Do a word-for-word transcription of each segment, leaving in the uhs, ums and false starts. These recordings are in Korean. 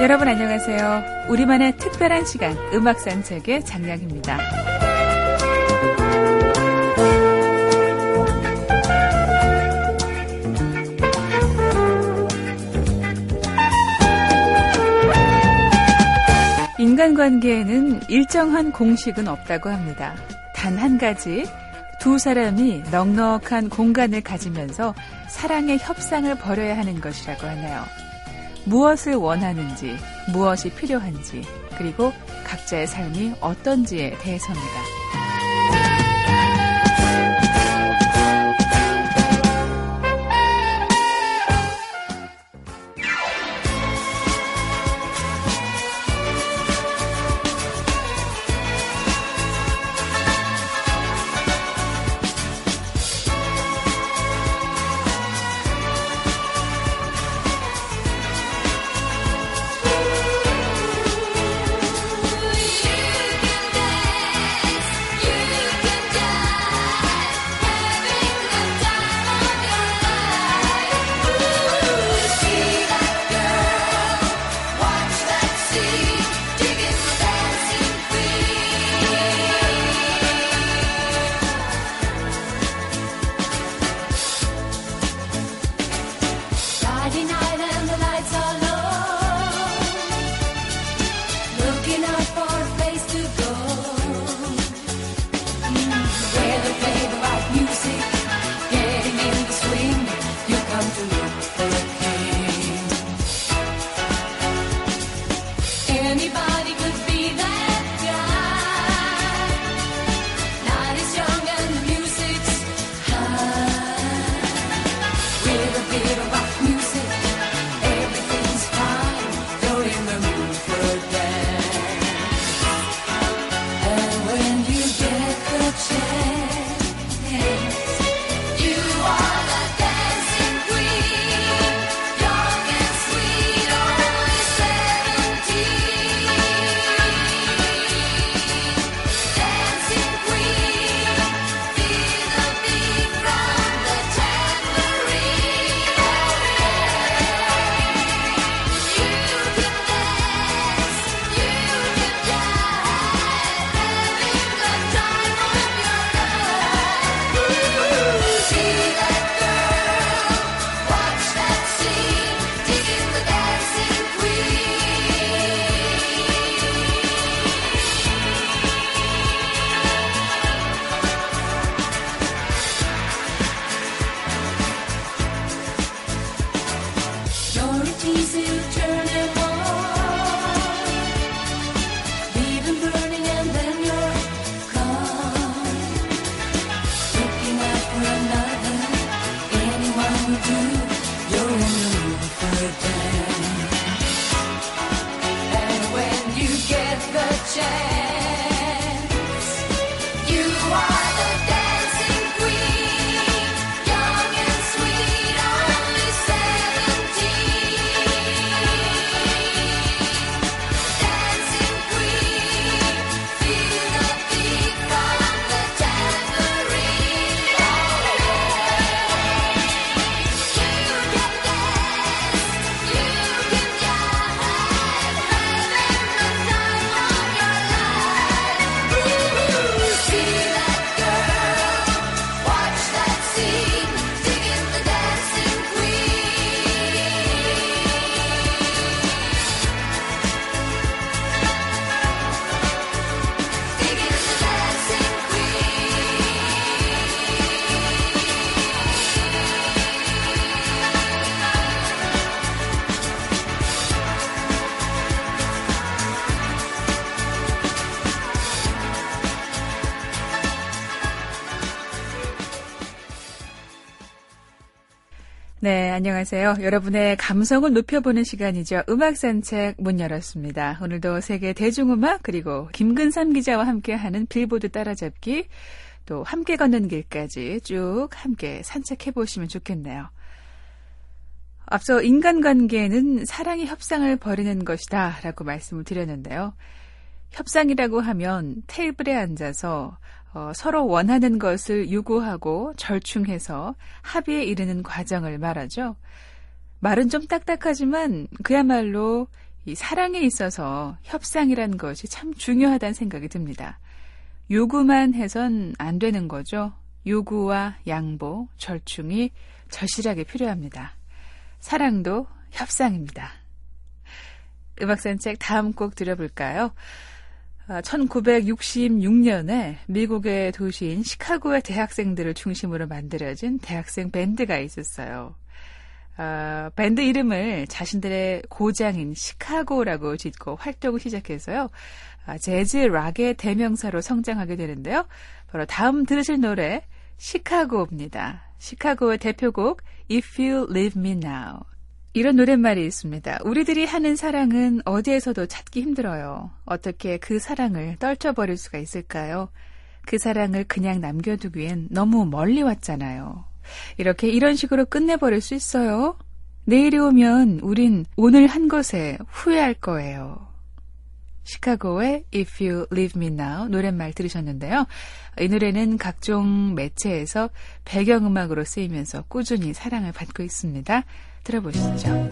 여러분 안녕하세요. 우리만의 특별한 시간 음악 산책의 장량입니다. 인간관계에는 일정한 공식은 없다고 합니다. 단 한 가지, 두 사람이 넉넉한 공간을 가지면서 사랑의 협상을 벌여야 하는 것이라고 하네요. 무엇을 원하는지, 무엇이 필요한지, 그리고 각자의 삶이 어떤지에 대해서입니다. 네, 안녕하세요. 여러분의 감성을 높여보는 시간이죠. 음악 산책 문 열었습니다. 오늘도 세계 대중음악 그리고 김근삼 기자와 함께하는 빌보드 따라잡기 또 함께 걷는 길까지 쭉 함께 산책해보시면 좋겠네요. 앞서 인간관계에는 사랑의 협상을 벌이는 것이다 라고 말씀을 드렸는데요. 협상이라고 하면 테이블에 앉아서 어, 서로 원하는 것을 요구하고 절충해서 합의에 이르는 과정을 말하죠. 말은 좀 딱딱하지만 그야말로 이 사랑에 있어서 협상이라는 것이 참 중요하다는 생각이 듭니다. 요구만 해선 안 되는 거죠. 요구와 양보, 절충이 절실하게 필요합니다. 사랑도 협상입니다. 음악산책 다음 곡 들어볼까요? 천구백육십육 년에 미국의 도시인 시카고의 대학생들을 중심으로 만들어진 대학생 밴드가 있었어요. 어, 밴드 이름을 자신들의 고장인 시카고라고 짓고 활동을 시작해서요. 아, 재즈 락의 대명사로 성장하게 되는데요. 바로 다음 들으실 노래 시카고입니다. 시카고의 대표곡 If You Leave Me Now. 이런 노랫말이 있습니다. 우리들이 하는 사랑은 어디에서도 찾기 힘들어요. 어떻게 그 사랑을 떨쳐버릴 수가 있을까요? 그 사랑을 그냥 남겨두기엔 너무 멀리 왔잖아요. 이렇게 이런 식으로 끝내버릴 수 있어요. 내일이 오면 우린 오늘 한 것에 후회할 거예요. 시카고의 If You Leave Me Now 노랫말 들으셨는데요. 이 노래는 각종 매체에서 배경음악으로 쓰이면서 꾸준히 사랑을 받고 있습니다. 들어보시죠.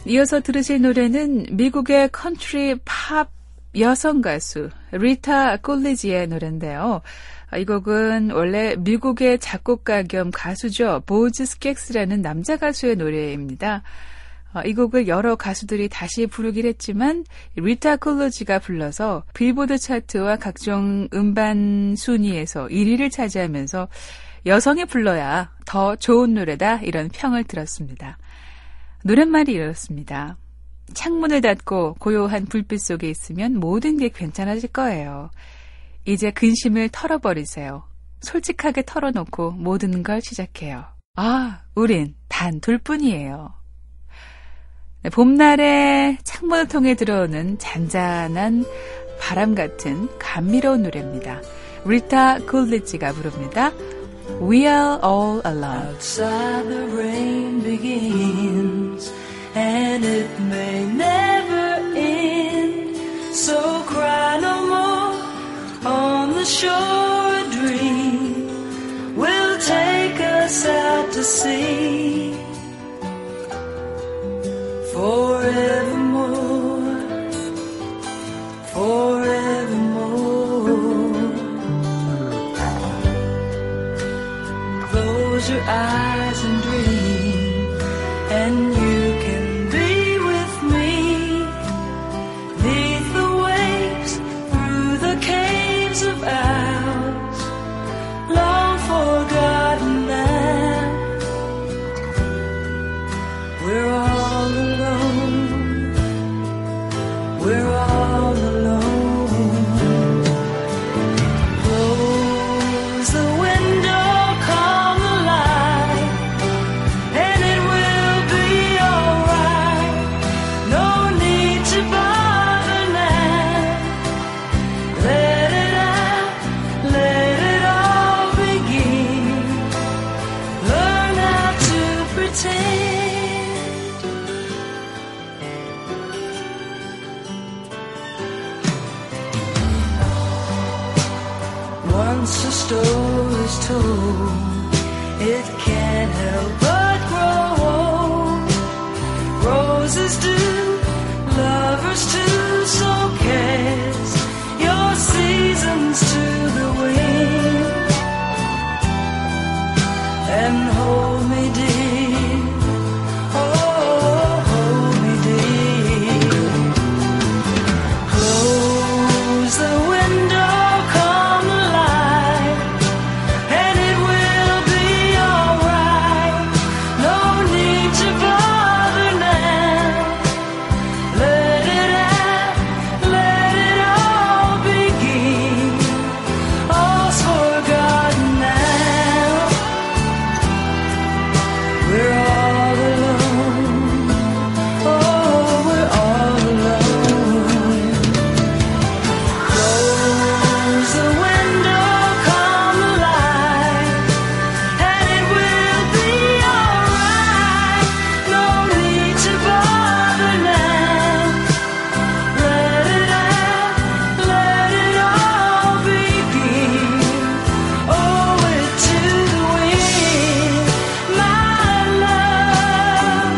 이어서 들으실 노래는 미국의 컨트리 팝 여성 가수 리타 콜리지의 노래인데요. 이 곡은 원래 미국의 작곡가 겸 가수죠. 보즈 스켑스라는 남자 가수의 노래입니다. 이 곡을 여러 가수들이 다시 부르긴 했지만 리타 콜리지가 불러서 빌보드 차트와 각종 음반 순위에서 일 위를 차지하면서 여성이 불러야 더 좋은 노래다 이런 평을 들었습니다. 노랫말이 이렇습니다. 창문을 닫고 고요한 불빛 속에 있으면 모든 게 괜찮아질 거예요. 이제 근심을 털어버리세요. 솔직하게 털어놓고 모든 걸 시작해요. 아, 우린 단 둘뿐이에요. 네, 봄날에 창문을 통해 들어오는 잔잔한 바람 같은 감미로운 노래입니다. 리타 콜리지가 부릅니다. We are all alone. Outside the rain begins and it may never end. So cry no more. On the shore a dream will take us out to sea. Forevermore, forevermore. Close your eyes and dream, and you can be with me. Neath the waves, through the caves of ours, long forgotten now. We're all alone. We're all alone. Close the window, calm the light, and it will be alright. No need to bother now. Let it out, let it all begin. Learn how to pretend. Once a story's told, it can't help but grow. Roses do, lovers too, so cast your seasons to the wind and hold me dear. Oh, hold me dear. Close the window, calm the light, and it will be alright. No need to bother now. Let it out, let it all begin. All's forgotten now. We're all alone. Oh, we're all alone. Close the window, calm the light, and it will be alright. No need to bother now. Let it out, let it all begin. Owe it to the wind, my love.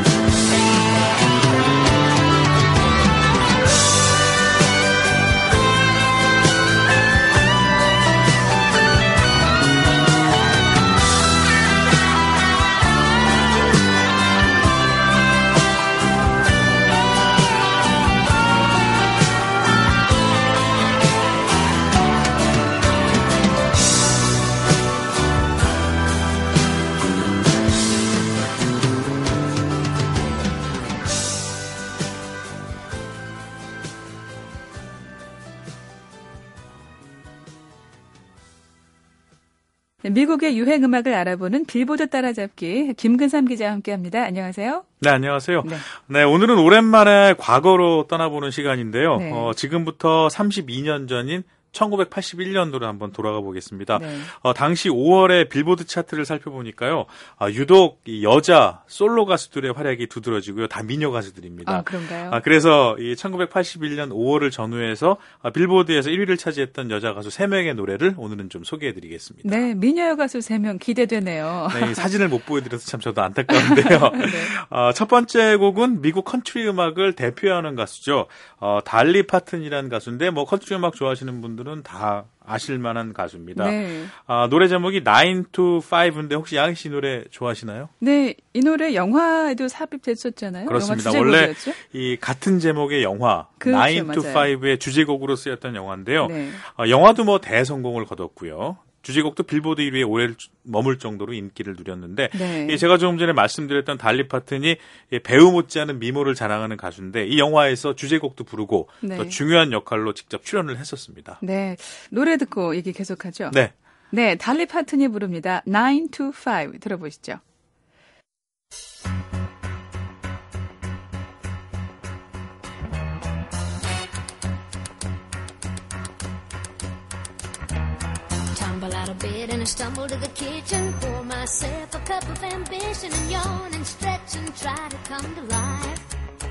미국의 유행 음악을 알아보는 빌보드 따라잡기 김근삼 기자와 함께합니다. 안녕하세요. 네, 안녕하세요. 네. 네, 오늘은 오랜만에 과거로 떠나보는 시간인데요. 네. 어, 지금부터 삼십이 년 전인 천구백팔십일 년도로 한번 돌아가 보겠습니다. 네. 어, 당시 오월의 빌보드 차트를 살펴보니까요. 아, 유독 이 여자 솔로 가수들의 활약이 두드러지고요. 다 미녀 가수들입니다. 아, 그런가요? 아, 그래서 이 천구백팔십일 년 오월을 전후해서 아, 빌보드에서 일 위를 차지했던 여자 가수 세 명의 노래를 오늘은 좀 소개해드리겠습니다. 네, 미녀 가수 세 명 기대되네요. 네, 이 사진을 못 보여드려서 참 저도 안타까운데요. 네. 어, 첫 번째 곡은 미국 컨트리 음악을 대표하는 가수죠. 어, 달리 파튼이라는 가수인데 뭐 컨트리 음악 좋아하시는 분들은 다 아실 만한 가수입니다. 네. 아, 노래 제목이 나인 to 파이브인데 혹시 양희 씨 노래 좋아하시나요? 네, 이 노래 영화에도 삽입됐었잖아요. 그렇습니다. 영화 원래 주제곡이었죠? 이 같은 제목의 영화 그렇죠, 나인 to 맞아요. 파이브의 주제곡으로 쓰였던 영화인데요. 네. 어, 영화도 뭐 대성공을 거뒀고요. 주제곡도 빌보드 일 위에 오래 머물 정도로 인기를 누렸는데 네. 예, 제가 조금 전에 말씀드렸던 달리 파튼이 예, 배우 못지않은 미모를 자랑하는 가수인데 이 영화에서 주제곡도 부르고 네. 또 중요한 역할로 직접 출연을 했었습니다. 네, 노래 듣고 얘기 계속하죠. 네. 네, 달리 파튼이 부릅니다. 나인 to 파이브 들어보시죠. Tumble out of bed and I stumble to the kitchen. Pour myself a cup of ambition and yawn and stretch and try to come to life.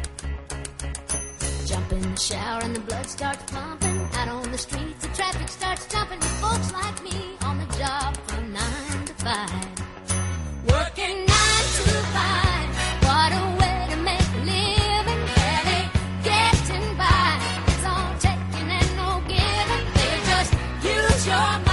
Jump in the shower and the blood starts pumping. Out on the streets, the traffic starts jumping with folks like me on the job from nine to five. Working nine to five. What a way to make a living. Barely getting by. It's all taking and no giving. They just use your mind.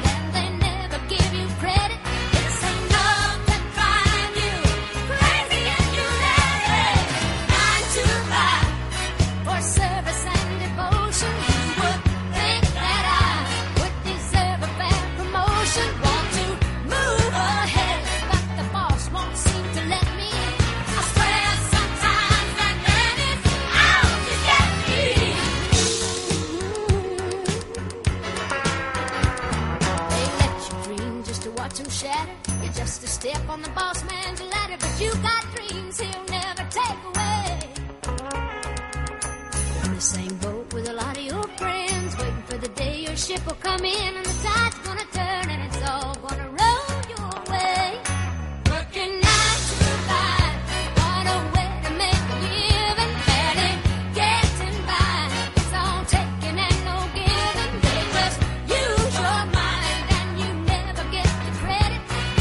Just a step on the boss man's ladder, but you got dreams he'll never take away. In the same boat with a lot of your friends, waiting for the day your ship will come in and the tide's gonna turn and it's all gonna roll your way. Working nine to five, what a way to make a living. Barely getting by, it's all taking and no giving. They just use your mind and you never get the credit.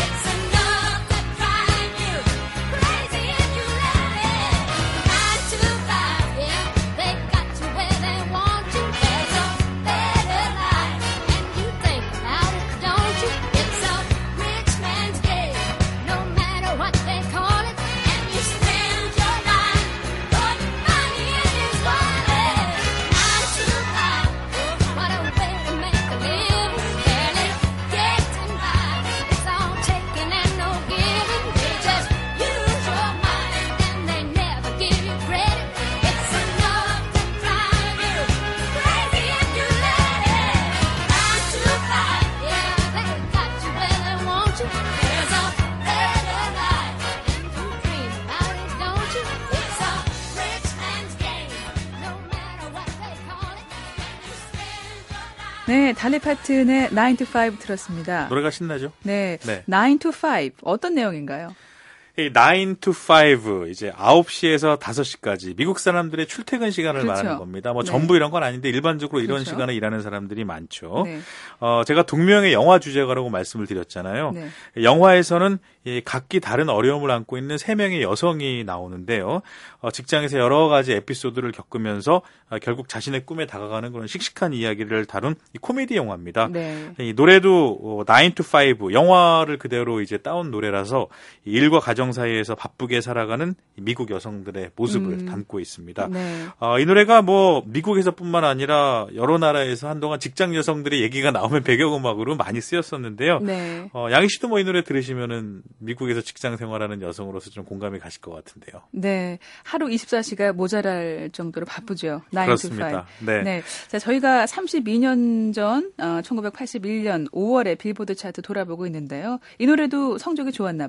네, 달리 파튼의 나인 to 파이브 들었습니다. 노래가 신나죠? 네, 네. 나인 to 파이브 어떤 내용인가요? 이 나인 to 파이브 이제 아홉 시에서 다섯 시까지 미국 사람들의 출퇴근 시간을 그렇죠. 말하는 겁니다. 뭐 네. 전부 이런 건 아닌데 일반적으로 이런 그렇죠. 시간에 일하는 사람들이 많죠. 네. 어, 제가 동명의 영화 주제가라고 말씀을 드렸잖아요. 네. 영화에서는 이 각기 다른 어려움을 안고 있는 세 명의 여성이 나오는데요. 어, 직장에서 여러 가지 에피소드를 겪으면서 어, 결국 자신의 꿈에 다가가는 그런 씩씩한 이야기를 다룬 이 코미디 영화입니다. 네. 이 노래도 어, 나인 to 파이브 영화를 그대로 이제 따온 노래라서 이 일과 가정 사이에서 바쁘게 살아가는 미국 여성들의 모습을 음. 담고 있습니다. 네. 어, 이 노래가 뭐 미국에서뿐만 아니라 여러 나라에서 한동안 직장 여성들의 얘기가 나오면 배경음악으로 많이 쓰였었는데요. 네. 어, 양희 씨도 뭐 이 노래 들으시면은 미국에서 직장 생활하는 여성으로서 좀 공감이 가실 것 같은데요. 네. 하루 이십사 시가 모자랄 정도로 바쁘죠. 나인 to 파이브. 그렇습니다. 네. 네. 자, 저희가 삼십이 년 전, 어, 천구백팔십일 년 오월에 빌보드 차트 돌아보고 있는데요. 이 노래도 성적이 좋았나 봐요.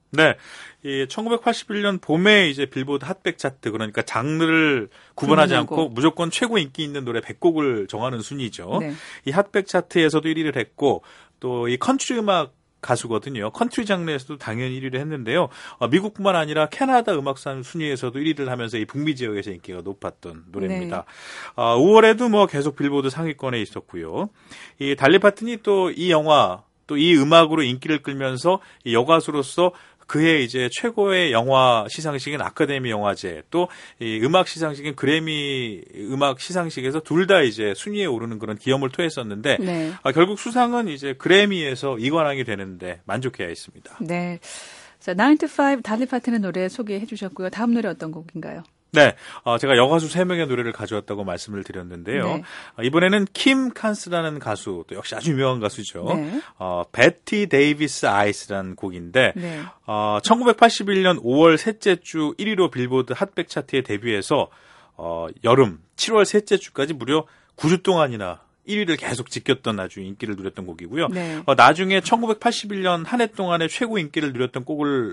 네. 이 천구백팔십일 년 봄에 이제 빌보드 핫백 차트, 그러니까 장르를 구분하지 구분하고. 않고 무조건 최고 인기 있는 노래 백 곡을 정하는 순위죠. 네. 이 핫백 차트에서도 일 위를 했고 또 이 컨트리 음악 가수거든요. 컨트리 장르에서도 당연히 일 위를 했는데요. 어, 미국뿐만 아니라 캐나다 음악상 순위에서도 일 위를 하면서 이 북미 지역에서 인기가 높았던 노래입니다. 네. 어, 오월에도 뭐 계속 빌보드 상위권에 있었고요. 이 달리 파튼이 또 이 영화 또 이 음악으로 인기를 끌면서 이 여가수로서 그해 이제 최고의 영화 시상식인 아카데미 영화제, 또 이 음악 시상식인 그래미 음악 시상식에서 둘 다 이제 순위에 오르는 그런 기염을 토했었는데 네. 아, 결국 수상은 이제 그래미에서 이관왕이 되는데 만족해야 했습니다. 네. 자, 나인 to 파이브 달리 파튼의 노래 소개해 주셨고요. 다음 노래 어떤 곡인가요? 네, 어, 제가 여가수 세 명의 노래를 가져왔다고 말씀을 드렸는데요. 네. 어, 이번에는 킴 칸스라는 가수, 또 역시 아주 유명한 가수죠. 네. 어, 베티 데이비스 아이스라는 곡인데 네. 어, 천구백팔십일 년 오월 셋째 주 일 위로 빌보드 핫백 차트에 데뷔해서 어, 여름 칠월 셋째 주까지 무려 구 주 동안이나 일 위를 계속 지켰던 아주 인기를 누렸던 곡이고요. 네. 어, 나중에 천구백팔십일 년 한 해 동안에 최고 인기를 누렸던 곡을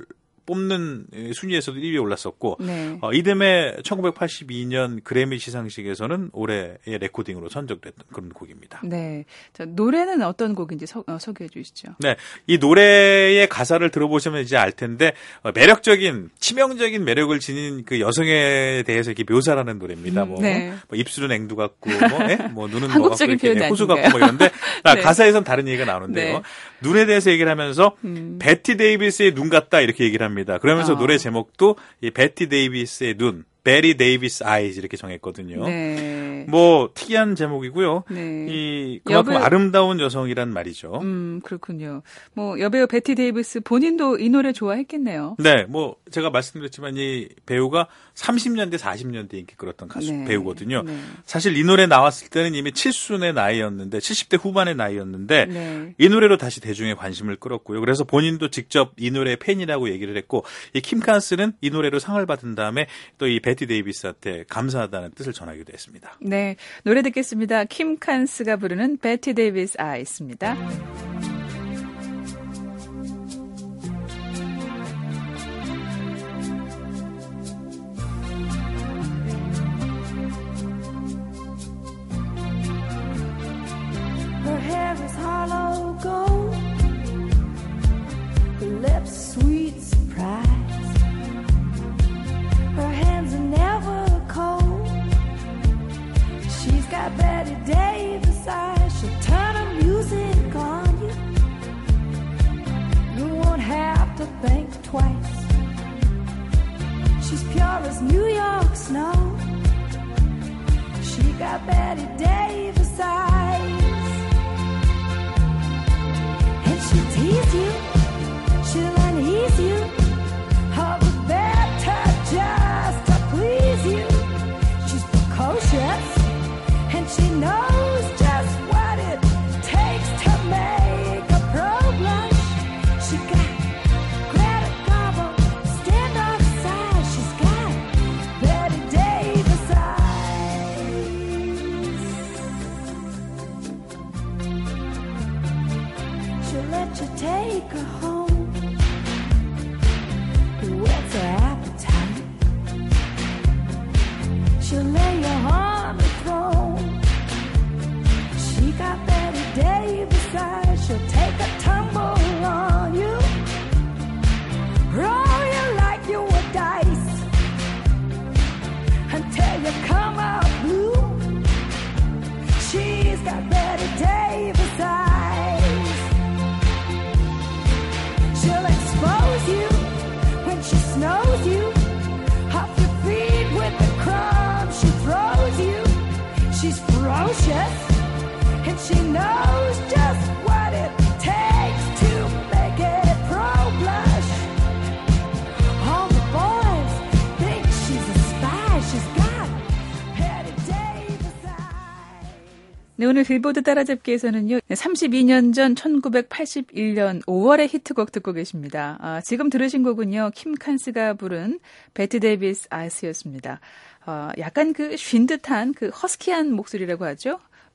뽑는 순위에서도 일 위에 올랐었고 네. 어, 이듬해 천구백팔십이 년 그래미 시상식에서는 올해의 레코딩으로 선정됐던 그런 곡입니다. 네. 자, 노래는 어떤 곡인지 소, 어, 소개해 주시죠. 네, 이 노래의 가사를 들어보시면 이제 알 텐데 어, 매력적인 치명적인 매력을 지닌 그 여성에 대해서 이렇게 묘사하는 노래입니다. 음, 뭐, 네. 뭐 입술은 앵두 같고, 뭐, 예? 뭐 눈은 뭐 같고, 한국적인 이렇게 표현이 호수 아닌가요? 같고 뭐 이런데 아, 네. 가사에선 다른 얘기가 나오는데요. 네. 눈에 대해서 얘기를 하면서 음. 베티 데이비스의 눈 같다 이렇게 얘기를 합니다. 그러면서 어. 노래 제목도 이 베티 데이비스의 눈, 베리 데이비스 아이즈 이렇게 정했거든요. 네. 뭐 특이한 제목이고요. 네. 이 그만큼 여배- 아름다운 여성이란 말이죠. 음, 그렇군요. 뭐 여배우 베티 데이비스 본인도 이 노래 좋아했겠네요. 네, 뭐 제가 말씀드렸지만 이 배우가 삼십 년대, 사십 년대 인기 끌었던 가수 네. 배우거든요. 네. 사실 이 노래 나왔을 때는 이미 칠순의 나이였는데 칠십 대 후반의 나이였는데 네. 이 노래로 다시 대중의 관심을 끌었고요. 그래서 본인도 직접 이 노래의 팬이라고 얘기를 했고 이 킴 칸스는 이 노래로 상을 받은 다음에 또 이 베티 데이비스한테 감사하다는 뜻을 전하기도 했습니다. 네. 노래 듣겠습니다. 킴 칸스가 부르는 베티 데이비스 아이스입니다. Her hair is hollow gold, her lips sweet surprise. Her hands are never cold. She's got Betty Davis eyes. She'll turn her music on you. You won't have to think twice. She's pure as New York snow. She got Betty Davis eyes. And she'll tease you, she'll unease you, all the better just to please you. She's precocious, and she knows just what it takes to make a pro blush. She got Greta Garbo, stand off side. She's got Betty Davis eyes. She'll let you take her home. What's her appetite? She'll lay you on the throne. She got Betty Davis eyes. She'll take a tumble on you, roll you like you were dice until you come out blue. She's got Betty Davis eyes. She'll expose you when she snows you off your feet with the crumbs she throws you. She's ferocious, and she knows just what it takes to make it pro blush. All the boys think she's a spy. She's got Betty Davis eyes. 네, 오늘 빌보드 따라잡기에서는요, 삼십이 년 전 천구백팔십일 년 오월의 히트곡 듣고 계십니다. 아, 지금 들으신 곡은요, 킴 칸스가 부른 베티 데이비스 아이스였습니다. 어, 약간 그 쉰 듯한 그 허스키한 목소리라고 하죠.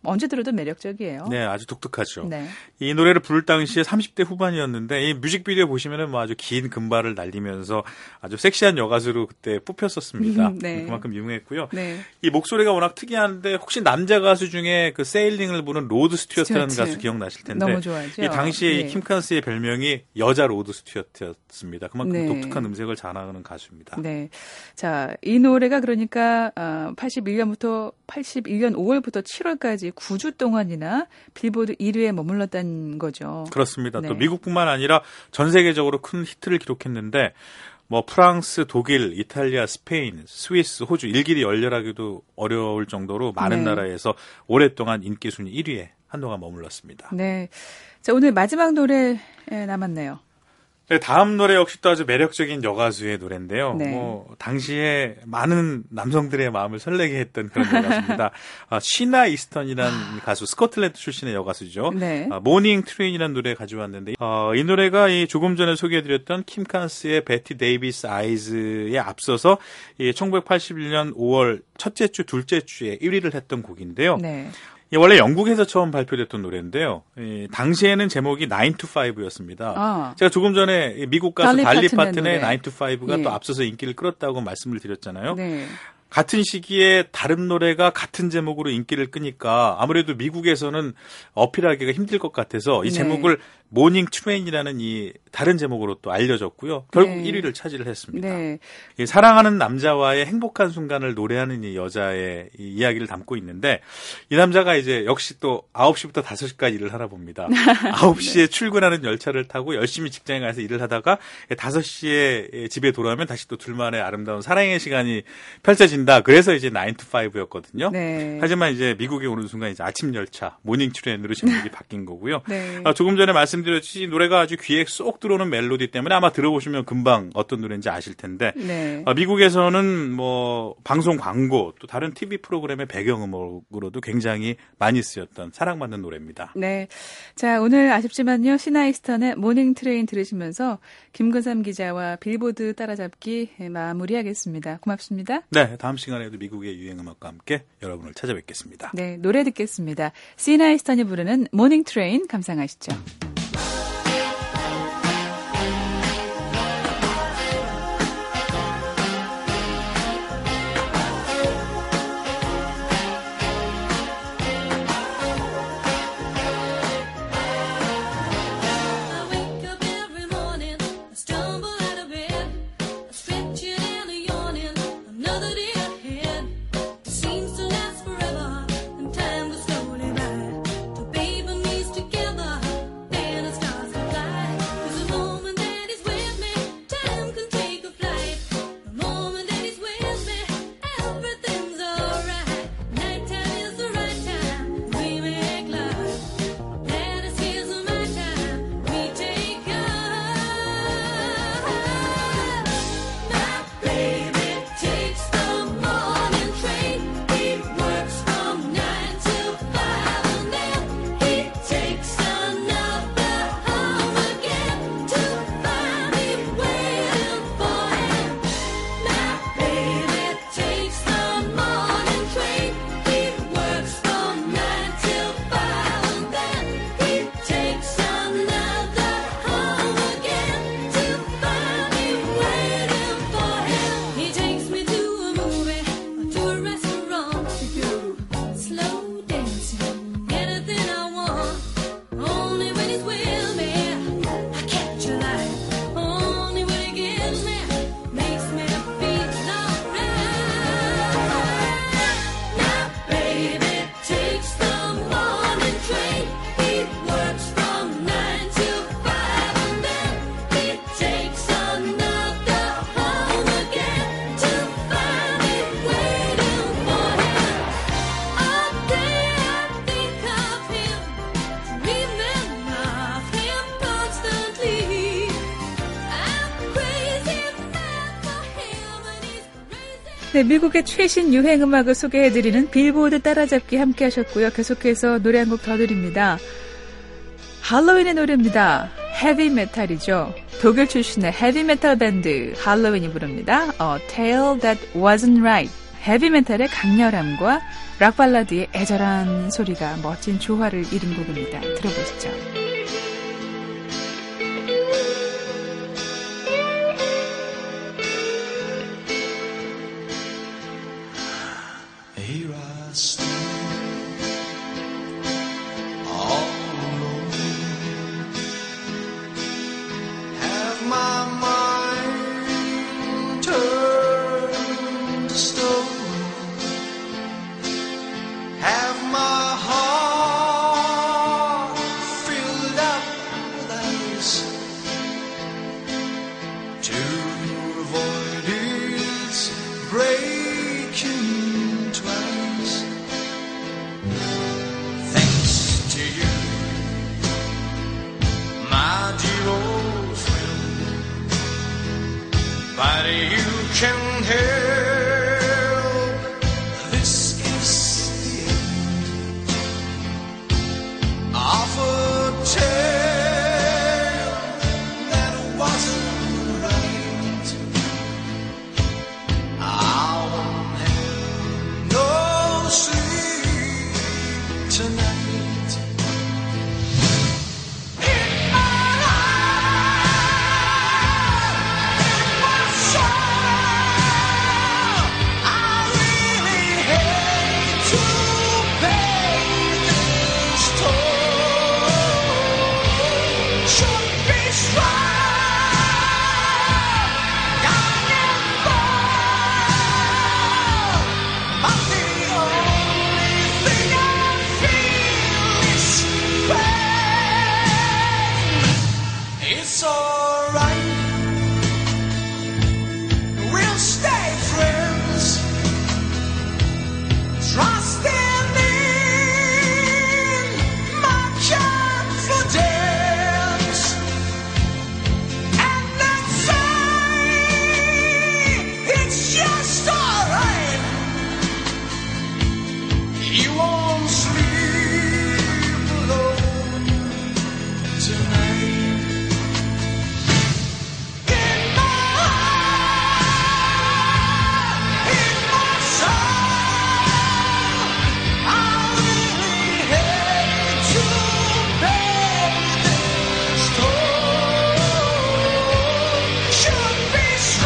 언제 들어도 매력적이에요. 네, 아주 독특하죠. 네. 이 노래를 부를 당시에 삼십 대 후반이었는데 이 뮤직비디오 보시면은 뭐 아주 긴 금발을 날리면서 아주 섹시한 여가수로 그때 뽑혔었습니다. 네. 그만큼 유명했고요. 네. 이 목소리가 워낙 특이한데 혹시 남자 가수 중에 그 세일링을 부른 로드 스튜어트라는 스튜어트. 가수 기억나실 텐데 너무 좋아하죠. 이 당시에 네. 이 킴칸스의 별명이 여자 로드 스튜어트였습니다. 그만큼 네. 독특한 음색을 자랑하는 가수입니다. 네. 자, 이 노래가 그러니까 어, 팔십일 년부터 팔십일 년 오월부터 칠월까지 구 주 동안이나 빌보드 일 위에 머물렀다는 거죠. 그렇습니다. 네. 또 미국뿐만 아니라 전 세계적으로 큰 히트를 기록했는데 뭐 프랑스, 독일, 이탈리아, 스페인, 스위스, 호주 일길이 열렬하기도 어려울 정도로 많은 네. 나라에서 오랫동안 인기 순위 일 위에 한동안 머물렀습니다. 네. 자, 오늘 마지막 노래 남았네요. 네, 다음 노래 역시 또 아주 매력적인 여가수의 노래인데요. 네. 뭐 당시에 많은 남성들의 마음을 설레게 했던 그런 여가수입니다. 아, 시나 이스턴이라는 가수, 스코틀랜드 출신의 여가수죠. 네. 아, 모닝 트레인이라는 노래 가져왔는데 어, 이 노래가 이 조금 전에 소개해드렸던 킴 칸스의 베티 데이비스 아이즈에 앞서서 이 천구백팔십일 년 오월 첫째 주, 둘째 주에 일 위를 했던 곡인데요. 네. 이 원래 영국에서 처음 발표됐던 노래인데요. 이 당시에는 제목이 나인 투 파이브였습니다. 아. 제가 조금 전에 미국 가수 달리 달리 파튼의 파튼의 노래. 나인 투 파이브가 예. 또 앞서서 인기를 끌었다고 말씀을 드렸잖아요. 네. 같은 시기에 다른 노래가 같은 제목으로 인기를 끄니까 아무래도 미국에서는 어필하기가 힘들 것 같아서 이 네. 제목을 모닝 트레인이라는 이 다른 제목으로 또 알려졌고요. 결국 네. 일 위를 차지를 했습니다. 네. 이 사랑하는 남자와의 행복한 순간을 노래하는 이 여자의 이 이야기를 담고 있는데 이 남자가 이제 역시 또 아홉 시부터 다섯 시까지 일을 하나 봅니다. 아홉 시에 출근하는 열차를 타고 열심히 직장에 가서 일을 하다가 다섯 시에 집에 돌아오면 다시 또 둘만의 아름다운 사랑의 시간이 펼쳐진다. 그래서 이제 나인 투 파이브였거든요. 네. 하지만 이제 미국에 오는 순간 이제 아침 열차, 모닝 트레인으로 제목이 바뀐 거고요. 네. 아, 조금 전에 말씀드렸듯이 노래가 아주 귀에 쏙 들어오는 멜로디 때문에 아마 들어보시면 금방 어떤 노래인지 아실 텐데 네. 아, 미국에서는 뭐 방송 광고 또 다른 티비 프로그램의 배경음악으로도 굉장히 많이 쓰였던 사랑받는 노래입니다. 네. 자, 오늘 아쉽지만요. 시나이스턴의 모닝 트레인 들으시면서 김근삼 기자와 빌보드 따라잡기 마무리하겠습니다. 고맙습니다. 네, 다음 시간에도 미국의 유행음악과 함께 여러분을 찾아뵙겠습니다. 네, 노래 듣겠습니다. 시나이스턴이 부르는 모닝 트레인 감상하시죠. I wake up every morning, I stumble out of bed, I stretch it and a yawning, another day ahead. It seems to last forever, and time goes slowly by. Till babe and me's together, then it starts to fly. 'Cause the moment that he's with me, time can take a flight. The moment that he's with me, everything's alright. Nighttime is the right time, we make love. That is his and my time, we take off. My baby takes the morning train. He works from nine till five, and then he takes another home again to find me waiting for him. My baby takes the morning train. He works from nine till five, and then he takes another home again to find me waiting for him. He takes me to a movie or to a restaurant to do slow dancing, anything I want. Only when he's with me, I catch a light. Only when he gives me, makes me feel alright. My baby takes the morning train. He works from nine till five, and then he takes another home again to find me waiting for him. All day I think of him, dreaming of him constantly. I'm crazy mad for him, and he's crazy. 네, 미국의 최신 유행 음악을 소개해드리는 빌보드 따라잡기 함께 하셨고요. 계속해서 노래 한 곡 더 드립니다. 할로윈의 노래입니다. 헤비 메탈이죠. 독일 출신의 헤비 메탈 밴드 할로윈이 부릅니다. A Tale That Wasn't Right. 헤비메탈의 강렬함과 락발라드의 애절한 소리가 멋진 조화를 이룬 곡입니다. 들어보시죠. Here I stand, all alone. Have my mind turned to stone. Have my heart filled up with ice to avoid its breaking twice. Thanks to you, my dear old friend, but you can help. This is the end of a tale that wasn't right. I won't have no sleep tonight. In my heart, in my soul, I really hate to pay this toll. Should be strong, young and bold, but the only thing I feel is pain. It's alright, we'll stay friends, trusting in my confidence, and then say it's just alright. You won't sleep alone tonight. In my heart, in my soul, I really hate to pay this toll. Should be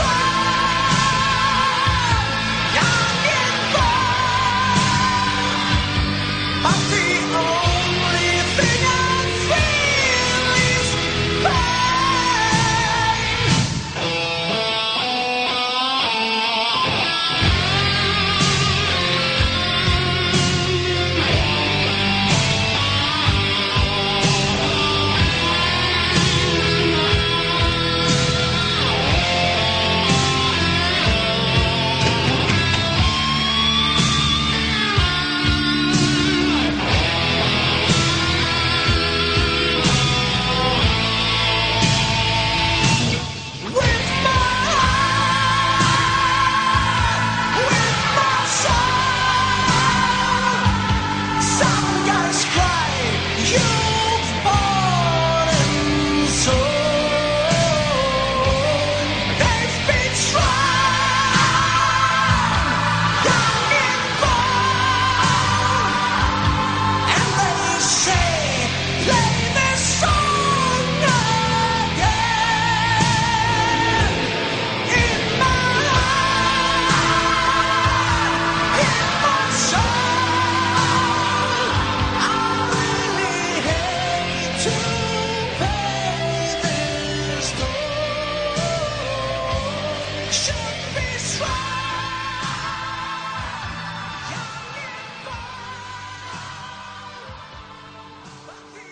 strong, young and bold, but the only thing I feel is pain. With my heart, with my soul, some guys cry, you've bought and sold. They've been strong, young and bold, and they say, play this song again. In my heart, in my soul, I really hate to pay this toll. Should be strong, young and bold, but the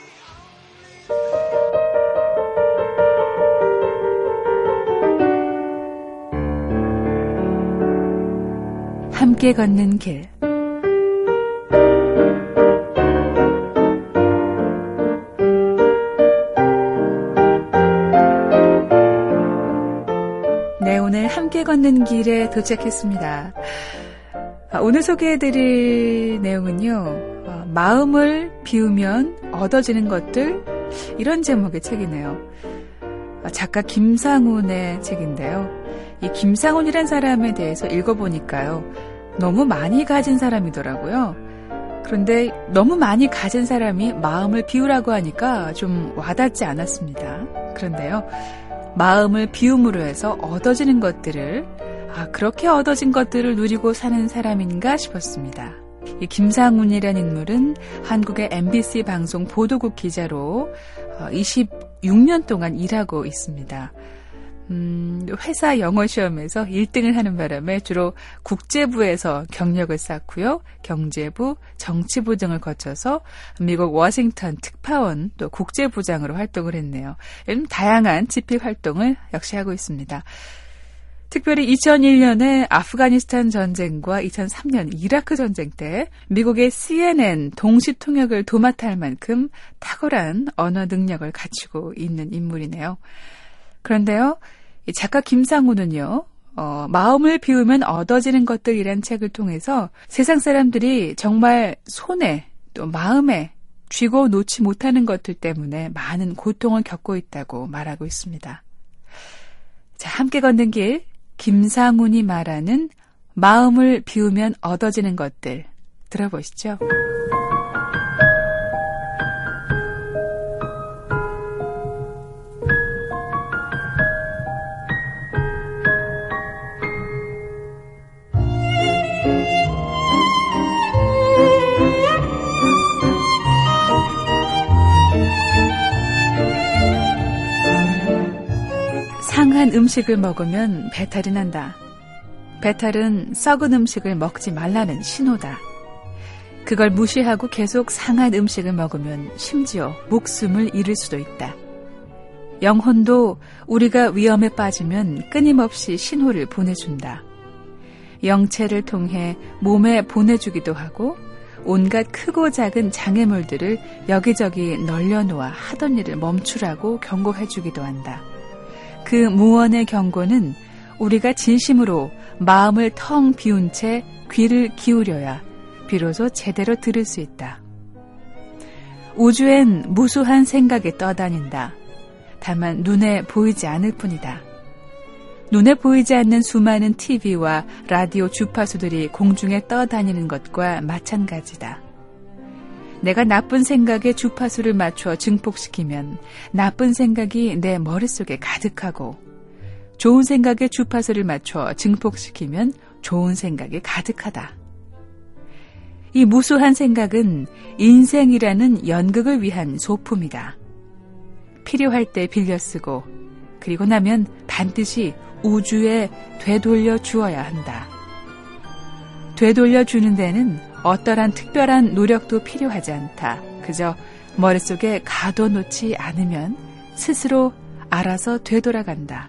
함께 걷는 길. 네, 오늘 함께 걷는 길에 도착했습니다. 아, 오늘 소개해드릴 내용은요, 어, 마음을 비우면 얻어지는 것들, 이런 제목의 책이네요. 아, 작가 김상훈의 책인데요. 이 김상훈이란 사람에 대해서 읽어보니까요, 너무 많이 가진 사람이더라고요. 그런데 너무 많이 가진 사람이 마음을 비우라고 하니까 좀 와닿지 않았습니다. 그런데요, 마음을 비움으로 해서 얻어지는 것들을, 아, 그렇게 얻어진 것들을 누리고 사는 사람인가 싶었습니다. 이 김상훈이라는 인물은 한국의 엠비씨 방송 보도국 기자로 이십육 년 동안 일하고 있습니다. 음, 회사 영어 시험에서 일 등을 하는 바람에 주로 국제부에서 경력을 쌓고요. 경제부, 정치부 등을 거쳐서 미국 워싱턴 특파원 또 국제부장으로 활동을 했네요. 이런 다양한 집필 활동을 역시 하고 있습니다. 특별히 이천일 년에 아프가니스탄 전쟁과 이천삼 년 이라크 전쟁 때 미국의 씨엔엔 동시 통역을 도맡아 할 만큼 탁월한 언어 능력을 갖추고 있는 인물이네요. 그런데요, 이 작가 김상훈은요, 어, 마음을 비우면 얻어지는 것들이란 책을 통해서 세상 사람들이 정말 손에 또 마음에 쥐고 놓지 못하는 것들 때문에 많은 고통을 겪고 있다고 말하고 있습니다. 자, 함께 걷는 길, 김상훈이 말하는 마음을 비우면 얻어지는 것들 들어보시죠. 상한 음식을 먹으면 배탈이 난다. 배탈은 썩은 음식을 먹지 말라는 신호다. 그걸 무시하고 계속 상한 음식을 먹으면 심지어 목숨을 잃을 수도 있다. 영혼도 우리가 위험에 빠지면 끊임없이 신호를 보내준다. 영체를 통해 몸에 보내주기도 하고 온갖 크고 작은 장애물들을 여기저기 널려놓아 하던 일을 멈추라고 경고해주기도 한다. 그 무언의 경고는 우리가 진심으로 마음을 텅 비운 채 귀를 기울여야 비로소 제대로 들을 수 있다. 우주엔 무수한 생각이 떠다닌다. 다만 눈에 보이지 않을 뿐이다. 눈에 보이지 않는 수많은 티비와 라디오 주파수들이 공중에 떠다니는 것과 마찬가지다. 내가 나쁜 생각에 주파수를 맞춰 증폭시키면 나쁜 생각이 내 머릿속에 가득하고 좋은 생각에 주파수를 맞춰 증폭시키면 좋은 생각이 가득하다. 이 무수한 생각은 인생이라는 연극을 위한 소품이다. 필요할 때 빌려 쓰고 그리고 나면 반드시 우주에 되돌려 주어야 한다. 되돌려 주는 데는 어떠한 특별한 노력도 필요하지 않다. 그저 머릿속에 가둬놓지 않으면 스스로 알아서 되돌아간다.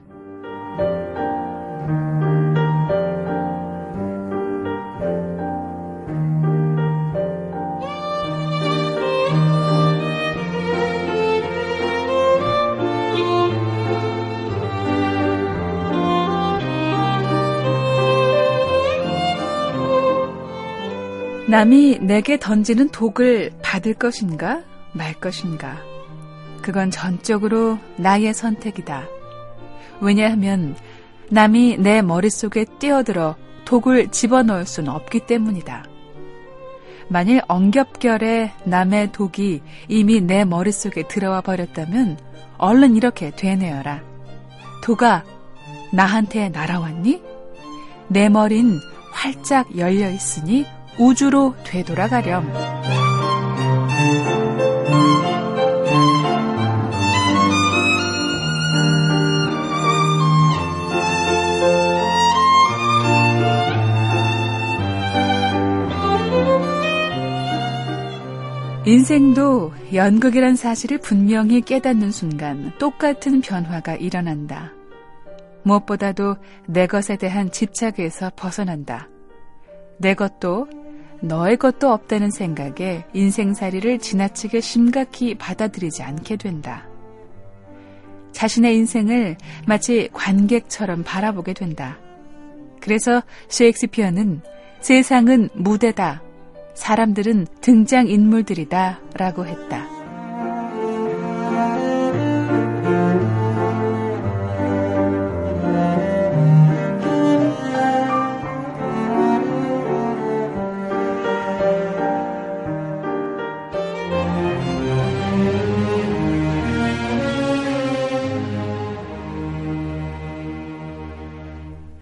남이 내게 던지는 독을 받을 것인가 말 것인가, 그건 전적으로 나의 선택이다. 왜냐하면 남이 내 머릿속에 뛰어들어 독을 집어넣을 수는 없기 때문이다. 만일 엉겹결에 남의 독이 이미 내 머릿속에 들어와 버렸다면 얼른 이렇게 되뇌어라. 독아, 나한테 날아왔니? 내 머린 활짝 열려 있으니 우주로 되돌아가렴. 인생도 연극이란 사실을 분명히 깨닫는 순간 똑같은 변화가 일어난다. 무엇보다도 내 것에 대한 집착에서 벗어난다. 내 것도 너의 것도 없다는 생각에 인생살이를 지나치게 심각히 받아들이지 않게 된다. 자신의 인생을 마치 관객처럼 바라보게 된다. 그래서 셰익스피어는 세상은 무대다, 사람들은 등장인물들이다 라고 했다.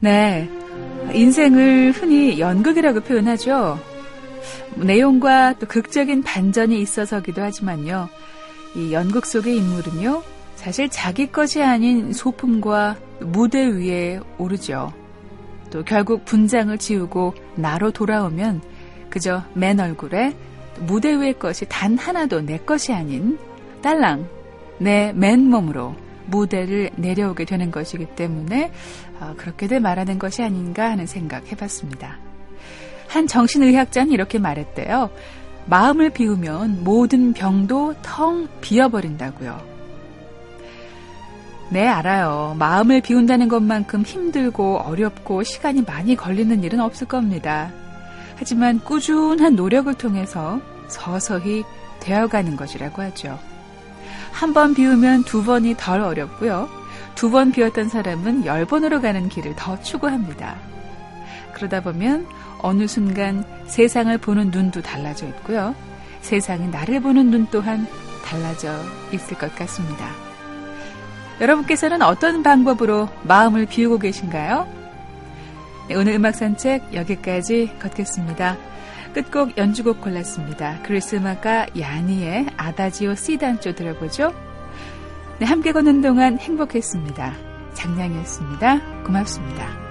네, 인생을 흔히 연극이라고 표현하죠. 내용과 또 극적인 반전이 있어서기도 하지만요. 이 연극 속의 인물은요, 사실 자기 것이 아닌 소품과 무대 위에 오르죠. 또 결국 분장을 지우고 나로 돌아오면 그저 맨 얼굴에 무대 위의 것이 단 하나도 내 것이 아닌 딸랑 내 맨몸으로 무대를 내려오게 되는 것이기 때문에 그렇게들 말하는 것이 아닌가 하는 생각 해봤습니다. 한 정신의학자는 이렇게 말했대요. 마음을 비우면 모든 병도 텅 비어버린다고요. 네, 알아요. 마음을 비운다는 것만큼 힘들고 어렵고 시간이 많이 걸리는 일은 없을 겁니다. 하지만 꾸준한 노력을 통해서 서서히 되어가는 것이라고 하죠. 한 번 비우면 두 번이 덜 어렵고요. 두 번 비웠던 사람은 열 번으로 가는 길을 더 추구합니다. 그러다 보면 어느 순간 세상을 보는 눈도 달라져 있고요. 세상이 나를 보는 눈 또한 달라져 있을 것 같습니다. 여러분께서는 어떤 방법으로 마음을 비우고 계신가요? 네, 오늘 음악산책 여기까지 걷겠습니다. 끝곡 연주곡 골랐습니다. 그리스 음악가 야니의 아다지오 시 단조 들어보죠. 네, 함께 걷는 동안 행복했습니다. 장량이었습니다. 고맙습니다.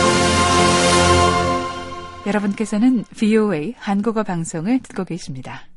여러분께서는 브이오에이 한국어 방송을 듣고 계십니다.